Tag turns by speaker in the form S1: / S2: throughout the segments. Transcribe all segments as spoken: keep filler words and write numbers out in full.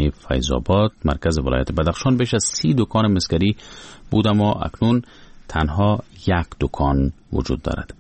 S1: کهنه فیض‌آباد مرکز ولایت بدخشان بیش از سی دکان مسگری بود، اما اکنون تنها یک دکان وجود دارد.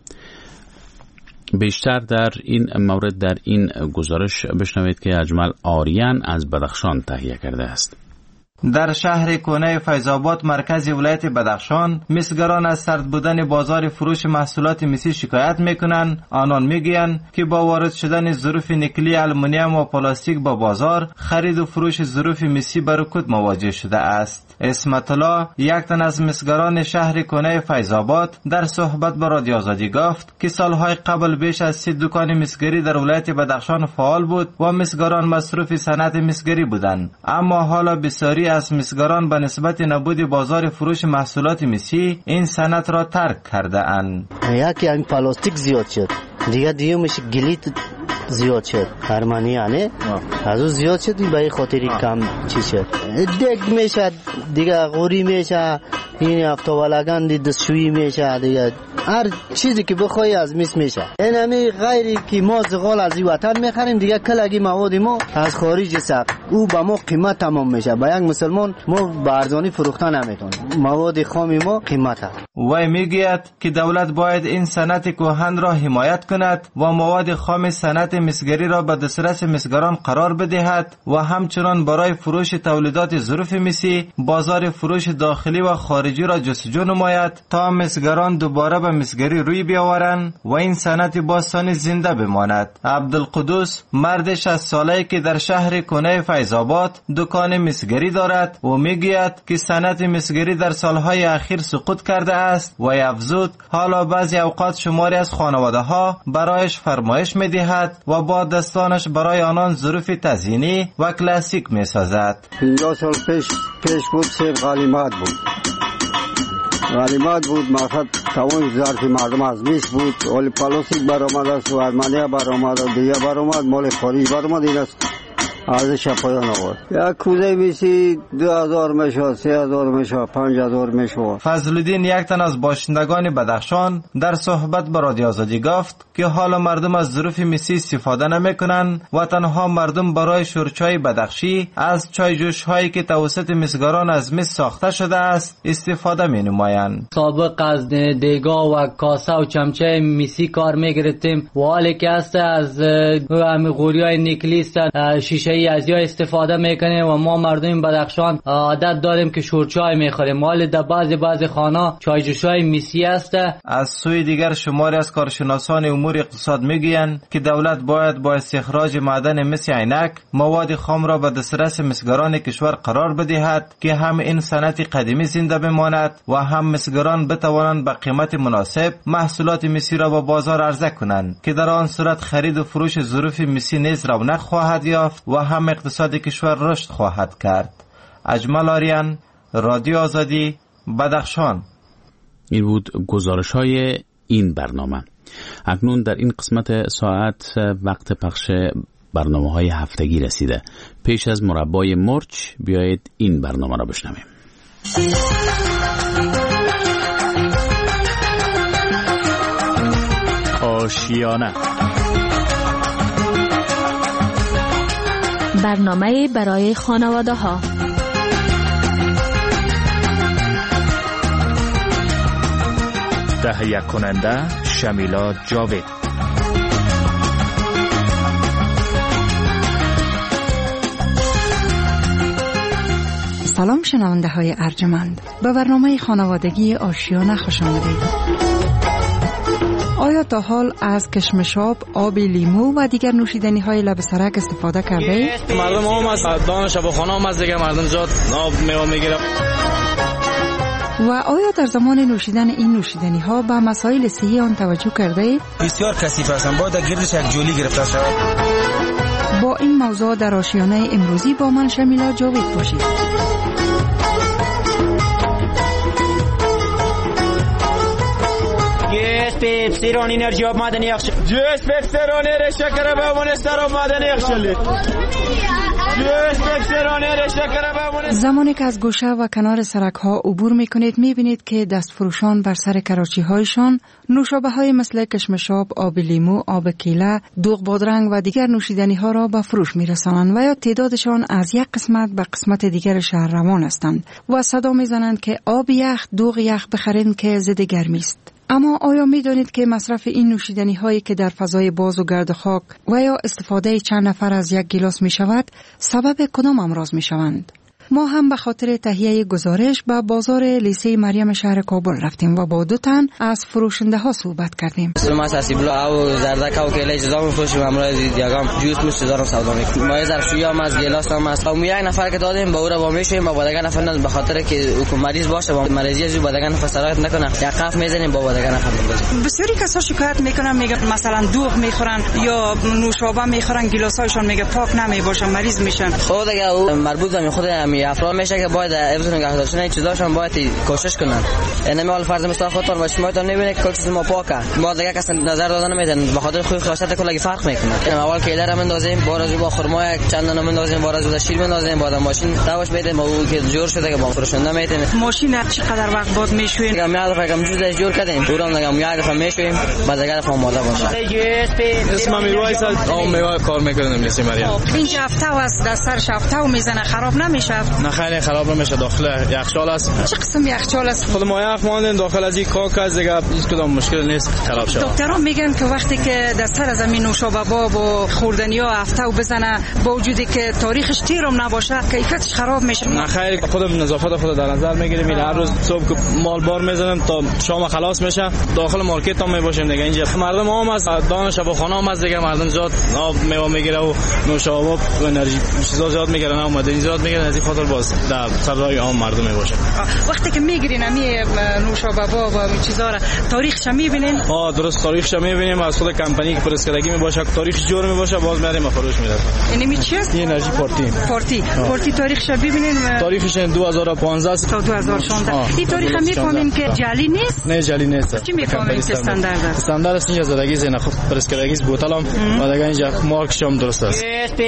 S1: بیشتر در این مورد در این گزارش بشنوید که اجمل آریان از بدخشان تهیه کرده است.
S2: در شهر کهنه فیض‌آباد مرکز ولایت بدخشان مسگران از سرد بودن بازار فروش محصولات مسی شکایت میکنند. آنان میگویند که با وارد شدن ظروف نکلی آلومینیوم و پلاستیک با بازار، خرید و فروش ظروف مسی به رکود مواجه شده است. اسمت الله، یک تن از مسگران شهر کهنه فیض‌آباد، در صحبت با رادیو آزادی گفت که سالهای قبل بیش از سی دکان مسگری در ولایت بدخشان فعال بود و مسگران مصروف صنعت مسگری بودند، اما حالا بسیاری از مسگران به نسبت نبود بازار فروش محصولات مسی این صنعت را ترک کرده اند.
S3: یکی این پلاستیک زیاد شد، دیگه دیگه میشه گلیت زیاد شد، هرمانی یعنی از اون زیاد شد، به این خاطری کم چی شد، دیگ میشه دیگه، غوری میشه، این افتوالگان دستشویی میشه دیگه، هر چیزی که بخوای از مس میشه. این همی غیری که ما زغال از این وطن میخریم دیگه، کلگی مواد ما از خارج ساخت، او به ما قیمت تمام میشه. با یک مسلمان ما به ارزانی فروختن نمیتونیم، مواد خام ما قیمت هست.
S2: وی میگوید که دولت باید این صنعت کهن را حمایت کند و مواد خام صنعت مسگری را به دسترس مسگران قرار بدهد و همچنان برای فروش تولیدات ظروف مسی بازار فروش داخلی و خارجی را جستجو نماید تا مسگران دوباره به مسگری روی بیاورند و این صنعت باستانی زنده بماند. عبدالقدوس، مرد شصت ساله‌ای که در شهر کهنه فیض‌آباد دکان مسگری دارد و میگوید که صنعت مسگری در سالهای اخیر سقوط کرده است و افزود حالا بعضی اوقات شماری از خانواده‌ها برایش فرمایش می‌دهد و با دستانش برای آنان ظروف تزیینی و کلاسیک می‌سازد.
S4: پنجاه سال پیش پیش بود سیب غنیمت بود. غنیمت بود، مقصد توان ظرف مردم از میس بود، ولی پلاستیک برآمد است و ارمنیا برآمد و دیگه برآمد، مال خارج برآمد، این است ارزش پایان آورد. یک کوزه میسی دو هزار میشه، سه هزار میشه، پنج هزار میشه.
S2: فضلالدین، یک تن از باشندگان بدخشان، در صحبت با رادیو آزادی گفت که حالا مردم از ظروف مسی استفاده نمیکنن و تنها مردم برای شورچای بدخشی از چای جوش هایی که توسط مسگران از مس ساخته شده است استفاده می نمایند.
S5: سابق از دیگا و کاسه و چمچه مسی کار میگرفتیم و حالی که است از همین غوریای نکلی شیشه از یا استفاده میکنه و ما مردم بدخشان عادت داریم که شورچای میخوریم، مال در بعضی بعضی خانه چای جوشای مسی است.
S2: از سوی دیگر شماری از کارشناسان امور اقتصاد میگویند که دولت باید با استخراج معدن مس عینک مواد خام را به دسترس مسگران کشور قرار بدهد که هم این صنعت قدیمی زنده بماند و هم مسگران بتوانند به قیمت مناسب محصولات مسی را به بازار عرضه کنند که در آن صورت خرید و فروش ظروف مسی نیز رونق خواهد یافت و هم اقتصاد کشور رشد خواهد کرد. اجمل آریان، رادیو آزادی، بدخشان.
S1: این بود گزارش های این برنامه. اکنون در این قسمت ساعت وقت پخش برنامه های هفتگی رسیده. پیش از مربای مرچ بیایید این برنامه را بشنویم. آشیانه،
S6: برنامه برای خانواده ها.
S7: تهیه کننده شمیلا جاوید.
S8: سلام شنونده های ارجمند، به برنامه خانوادگی آشیانه خوش آمدید. آیا تا حال از کشمشاب، آب لیمو و دیگر نوشیدنی های لب سرک استفاده کرده اید؟
S9: مردم هم از دان شبخانه هم از دیگر مردم زیاد آب میوه میگیره.
S8: و آیا در زمان نوشیدن این نوشیدنی ها به مسائل صحی آن توجه کرده اید؟
S9: بسیار کثیف هستند، باید گردش یک جولی گرفته شود.
S8: با این موضوع در آشیانه امروزی با من شمیلا جاوید باشید.
S10: جس پپسیرون انرژی آب معدنی اخشل.
S9: جس پپسیرون شکر به ونستر آب معدنی اخشل.
S8: زمانی که از گوشه و کنار سرک ها عبور می کنید می بینید که دست فروشان بر سر کراچی هایشان نوشابه های مثل کشمشاب، آب لیمو، آب کیله، دوغ بادرنگ و دیگر نوشیدنی ها را به فروش می رسانند و یا تعدادشان از یک قسمت به قسمت دیگر شهر روان هستند و صدا می زنند که آب یخ، دوغ یخ بخرید که ضد گرمی است. اما آیا می دانید که مصرف این نوشیدنی هایی که در فضای باز و گرد خاک و یا استفاده چند نفر از یک گیلاس می شود سبب کدام امراض می شوند؟ ما هم به خاطر تهیه گزارش به بازار لیسه مریم شهر کابل رفتیم و با دو تن از فروشنده ها صحبت کردیم.
S9: ما ساسیبلا او زردک او کیله چیزا می‌فروشیم، امروز دیگه جوس میشه دارم سودا می‌کنیم. ما ظرفشویی هم از گلاس هم است. ما یک نفر که دادیم با او را با میشیم با دیگه نفر نه، به خاطر که او مریض باشه با مریضی از با دیگه نفر سرایت نکنه یقف میزنیم با دیگه نفر می‌بازیم.
S8: بسیاری کسا شکایت میکنن، میگه مثلا دوغ میخورن یا نوشابه میخورن، گلاسایشون میگه پاک نمیباشن، مریض میشن.
S9: خود دیگه او مربوط به خود همین افراد میشه که باید حفظ نگاه داشتن این چیزاشون باید کوشش کنن. یعنی ما فرض مثال خودتون و شمایتون میبینید کل چیز ما پاکه، ما دیگه کس نظر دادن نمیدن به خاطر خوی خلاصات کلی فرق میکنه. اول که اداره مندازیم بارازو با خرما چند تا مندازیم، بارازو با شیر مندازیم، بعد ماشین داوش میدیم او که جور شده که با فروشنده میتیم. ماشین چقدر وقت بعد میشویم؟ دیگه میاد فکر کنم جور جور کردیم دورم دیگه میاد فهم میشویم بعد دیگه فهم ماده باشه.
S11: اسم میوای سال او میوای کار میکنم میسی مریم.
S8: اینجا هفته است دستر هفته و میزنه خراب نمیشه.
S11: نه خیلی خراب نمیشه، داخل یخچال است.
S8: چه قسم یخچال است؟
S11: خود ما یخ ماندن داخل از این کاک از دیگه هیچ کدام مشکل نیست خراب شه.
S8: دکترها میگن که وقتی که در سر زمین نوشابه باب و خوردنی ها هفته و بزنه با وجودی که تاریخش تیرم نباشه کیفیتش خراب میشه.
S11: نه خیر، خودم نظافت خود در نظر میگیریم. این هر روز صبح که مال بار میزنم تا شام خلاص میشه داخل مارکت هم میباشیم دیگه. اینجا مردم هم از دانش و خانه هم از دیگه مردم زیاد آب میوه میگیره و نوشابه و انرژی چیزا زیاد میگیرن و مدنی زیاد میگیرن، از این خاطر باز در سرای عام مردم میباشه.
S8: وقتی که میگیرین امی نوشابه با و چیزا را تاریخش میبینین؟
S11: آ درست تاریخش میبینیم، از خود کمپانی که پرسکدگی میباشه تاریخ جور میباشه باز میاریم فروش میدیم.
S8: یعنی می چی است؟
S11: انرژی پارتی
S8: پارتی پارتی تاریخش ببینین.
S11: تاریخش دو هزار و پانزده تا
S8: دو هزار و شانزده. این تاریخ میفهمیم که جعلی نیست؟
S11: نه جعلی نیست.
S8: چی میفهمیم که استاندارد است؟
S11: استاندارد است. اینجا زدگی زینه خود پرسکدگی بوتلم و دیگه اینجا مارکش هم درست است.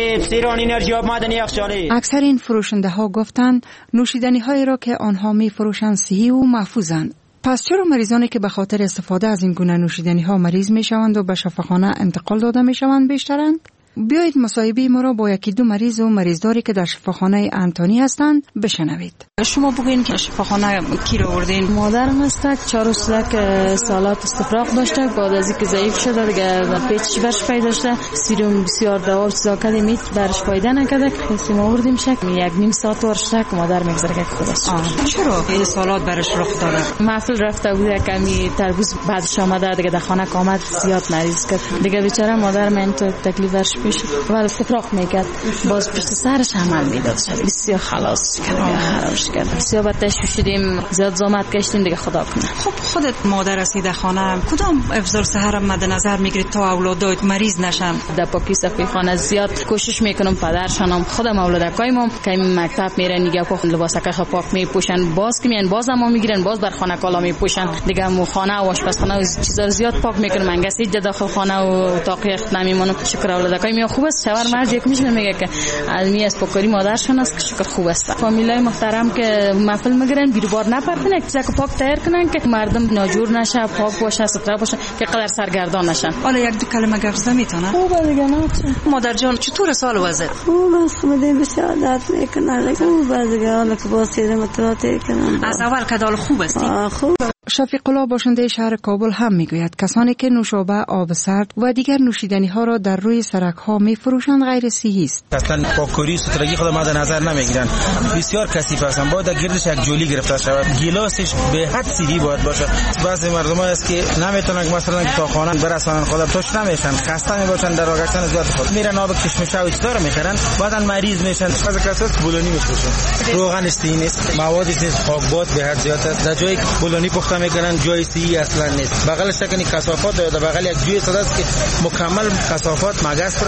S8: اکثر این فروشنده ها گفتند نوشیدنی هایی را که آنها می فروشند صحی و محفوظند. پس چرا مریضانی که به خاطر استفاده از این گونه نوشیدنی ها مریض می شوند و به شفاخانه انتقال داده می شوند بیشترند؟ بیایید مصاحبه ما را با یکی دو مریض و مریضداری که در شفاخانه انتونی هستند بشنوید. شما بگوین که شفاخانه کی رو آوردین؟
S12: مادرم است، چهار سالک سالات استفراغ داشته، بعد از اینکه ضعیف شده دیگه پیچش برش پیدا داشته، سیروم بسیار دوا چیزا کردیم برش فایده نکرده، خواستیم آوردیم شک یک نیم ساعت ورشته که مادر میگذره که خودش.
S8: چرا این سالات برش رخ داده؟
S12: محفل رفته بود کمی تربوز بعدش آمده دیگه در خانه آمد زیاد مریض کرد دیگه بیچاره مادر من تو تکلیفش پیش و استفراغ میکرد، باز پشت سرش عمل میداد، بسیار خلاص کرد خرابش کرد، بسیار با تشویش شدیم، زیاد زحمت کشیدیم دیگه خدا کنه.
S8: خب خودت مادر هستی در خانه، کدام افضل سحر مد نظر میگیرید تا اولادات مریض نشن؟
S12: در پاکی صفحه خانه زیاد کوشش میکنم، پدرشانم خودم اولادکایم که مکتب میرن دیگه پاک لباسکش پاک میپوشن، باز که میان باز هم میگیرن باز بر خانه کالا میپوشن دیگه، مو خانه و آشپزخانه و چیزا زیاد پاک میکنم، منگسی داخل خانه و اتاق یخت نمیمونم. شکر اولادکایم خوب است. شوهر مرد یک میشه میگه که علمی از پاکاری مادرشون است که شکر خوب است. فامیلای محترم که محفل میگیرن بیروبار نپرتن، چیزا که پاک تیار کنن که مردم ناجور نشه، پاک باشه، ستره باشه، که قدر سرگردان نشن.
S8: حالا یک دو کلمه گفت میتونن؟
S12: خوبه دیگه نه.
S8: مادر جان چطور سال وضع؟
S13: خوب است، خودی بسیار میکنه. خوبه دیگه، حالا که با سیر متراتی کنن.
S8: از اول که دال خوب است.
S13: خوب.
S8: شفیق الله باشنده شهر کابل هم میگوید کسانی که نوشابه، آب سرد و دیگر نوشیدنی ها را در روی سرک ها میفروشند غیر صحی است.
S14: اصلا پاکوری سترگی خود مد نظر نمیگیرن، بسیار کثیف هستند، باید گردش یک جولی گرفته شود، گیلاسش به حد صحی باید باشه. بعضی مردم است که نمیتونن مثلا تا خانه برسانن، خود توش نمیشن، خسته میباشن، در واقعیت زیاد خود میرن آب کشمشه و چیزا رو میخرن، بعدن مریض میشن. از کسات بولونی میفروشن، روغن صحی نیست، مواد نیست، خاکبات به حد زیاد است. در جایی که بولونی پخته میکنن جای اصلا نیست. بغلش تکنی کثافات داره، بغل یک جوی صدا است که مکمل کثافات مگس است.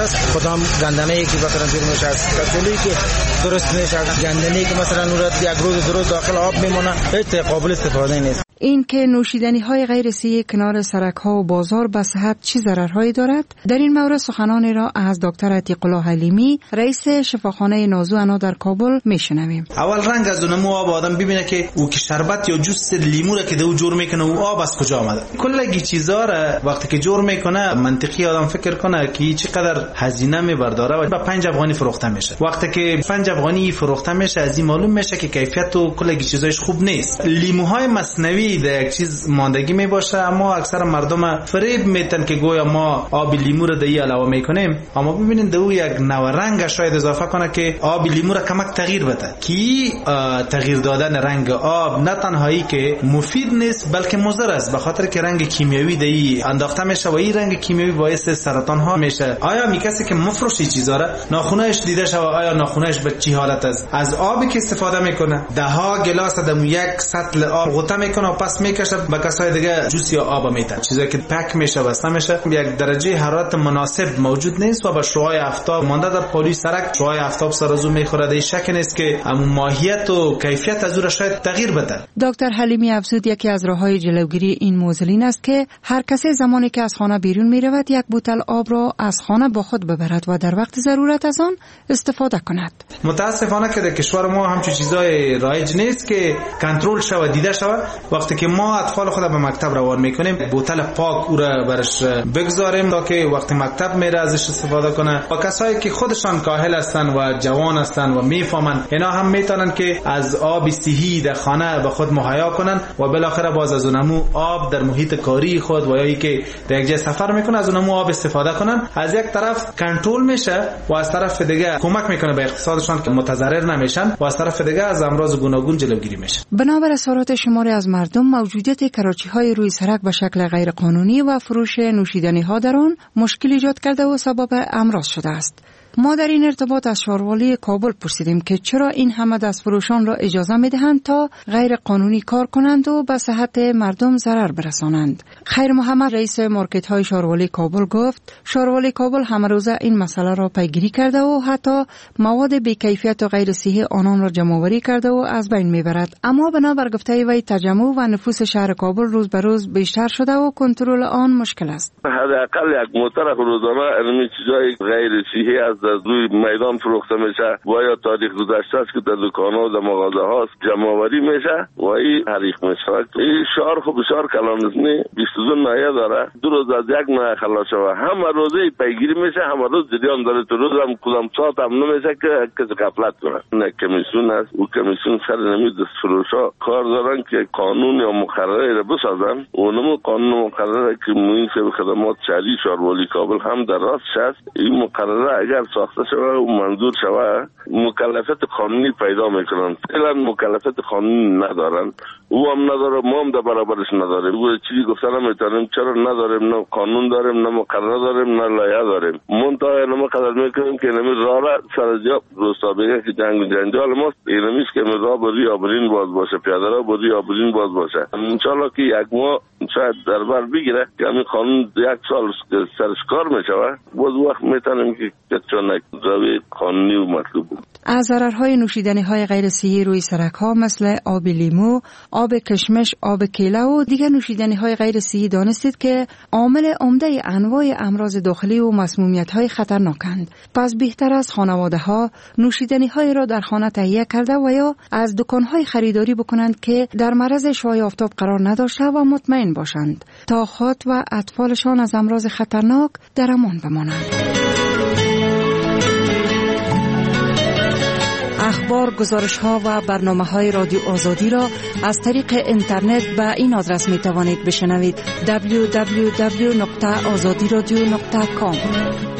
S14: است، کدام گندنه‌ای که مثلا جور میشه از کتولی که درست میشه، از گندنه‌ای که مثلا نورت یک روز درست داخل آب میمونه، هیچ قابل استفاده نیست.
S8: این که نوشیدنی های غیر صحی کنار سرک ها و بازار به صحت چه ضررهایی دارد؟ در این مورد سخنانی را از دکتر عتیق الله حلیمی، رئیس شفاخانه نازو انا در کابل میشنویم.
S15: اول رنگ از اونمو آب آدم ببینه که او که شربت یا جوس لیمو را که دو جور میکنه او آب از کجا آمده. کلگی چیزا را وقتی که جور میکنه منطقی آدم فکر کنه که چقدر هزینه میبرداره و با پنج افغانی فروخته میشه. وقتی که پنج افغانی فروخته میشه از این معلوم میشه که کیفیت و کلگی چیزایش خوب نیست. لیموهای مصنوعی در یک چیز ماندگی می باشه، اما اکثر مردم فریب میتن که گویا ما آب لیمو رو دهی علاوه میکنیم، اما ببینید دو یک نو رنگ شاید اضافه کنه که آب لیمو رو کمک تغییر بده. کی تغییر دادن رنگ آب نه تنهایی که مفید نیست بلکه مضر است، به خاطر که رنگ کیمیایی دهی انداخته میشه و این رنگ کیمیایی باعث سرطان ها میشه. آیا می کسی که مفروشی چیزا را ناخونهش دیده شو آیا ناخونهش به چی حالت است؟ از آبی که استفاده میکنه ده ها گلاس دم یک سطل آب غوطه میکنه و پس میکشه به کسای دیگه جوس یا آب میتن، چیزایی که پک میشه بسته میشه. یک درجه حرارت مناسب موجود نیست و با شعاع آفتاب مانده در پالوی سرک شعاع آفتاب سرازو میخوره. این شک نیست که اون ماهیت و کیفیت از اون شاید تغییر بده.
S8: دکتر حلیمی افزود یکی از راههای جلوگیری این موضوع این است که هر کسی زمانی که از خانه بیرون میرود یک بوتل آب را از خانه با خود ببرد و در وقت ضرورت از آن استفاده کند.
S15: متاسفانه که در کشور ما همچین چیزای رایج نیست که کنترل شود دیده شود. وقتی که ما اطفال خود به مکتب روان میکنیم بوتل پاک او را برش بگذاریم تا که وقتی مکتب میره ازش استفاده کنه. و کسایی که خودشان کاهل هستن و جوان هستن و میفهمن اینا هم میتونن که از آب صحی در خانه به خود مهیا کنن و بالاخره باز از اونمو آب در محیط کاری خود و یا ای که در یک جای سفر میکنه از اونمو آب استفاده کنن. از یک طرف کنترل میشه و از طرف دیگه کمک میکنه به اقتصادشان که متضرر نمیشن و از طرف دیگه از امراض گوناگون جلوگیری میشه.
S8: بنابر اظهارات شماری از مردم موجودیت کراچی های روی سرک به شکل غیر قانونی و فروش نوشیدنی ها در آن مشکل ایجاد کرده و سبب امراض شده است. ما در این ارتباط از شاروالی کابل پرسیدیم که چرا این همه دستفروشان را اجازه میدهند تا غیر قانونی کار کنند و به صحت مردم ضرر برسانند. خیر محمد رئیس مارکت های شاروالی کابل گفت شاروالی کابل همه روزه این مسئله را پیگیری کرده و حتی مواد بی‌کیفیت و غیر صحی آنان را جمع‌آوری کرده و از بین میبرد. اما بنابر گفته وی تجمع و نفوس شهر کابل روز به روز بیشتر شده و کنترل آن مشکل است.
S16: حداقل یک موتر روزانه علمی چیزای غیر صحی از روی میدان فروخته میشه و یا تاریخ گذشته است که در دکان‌ها و در مغازه ها جمع‌آوری میشه و این حریق میشه. این شهر خب بسیار کلان است، نه بیست و دو نایه داره، دو روز از یک نایه خلاص شوه، همه روزه پیگیری میشه، همه روز جریان داره، تو روز هم کدام ساعت هم نمیشه که کسی غفلت کنه. نه کمیسیون است، او کمیسیون سر نمی دست فروشا کار دارن که قانون یا مقرره را بسازن. اونم قانون مقرره که موین سه خدمات شهری شاروالی کابل هم در راست است. این مقرره اگر ساخته شوه و منظور شوه مکلفیت قانونی پیدا میکنن. فعلا مکلفیت قانونی ندارن، او هم نداره، ما هم در برابرش نداریم. او چیزی گفتن نمیتونیم، چرا نداریم؟ نه قانون داریم، نه مقرره داریم، نه لایحه داریم. منتها اینم قدر میکنیم که نمی راه را سر جا روستا بگه که جنگ و جنجال ماست، اینمیست که راه بری آبرین باز باشه، پیاده را بری آبرین باز باشه. انشالله که یک ماه شاید در بر بگیره که همین قانون یک سال سرش کار میشوه، باز وقت میتونیم که چون روی قانونی و مطلوب بود.
S8: از ضررهای نوشیدنی های غیر صحی روی سرک ها مثل آب لیمو، آب کشمش، آب کیله و دیگر نوشیدنی های غیر صحی دانستید که عامل عمده انواع امراض داخلی و مسمومیت های خطرناکند. پس بهتر است خانواده ها نوشیدنی های را در خانه تهیه کرده و یا از دکان های خریداری بکنند که در معرض شعاع آفتاب قرار نداشته و مطمئن باشند تا خود و اطفالشان از امراض خطرناک در امان بمانند. اخبار، گزارش‌ها و برنامه‌های رادیو آزادی را از طریق اینترنت به این آدرس می‌توانید بشنوید: دبلیو دبلیو دبلیو دات آزادی رادیو دات کام.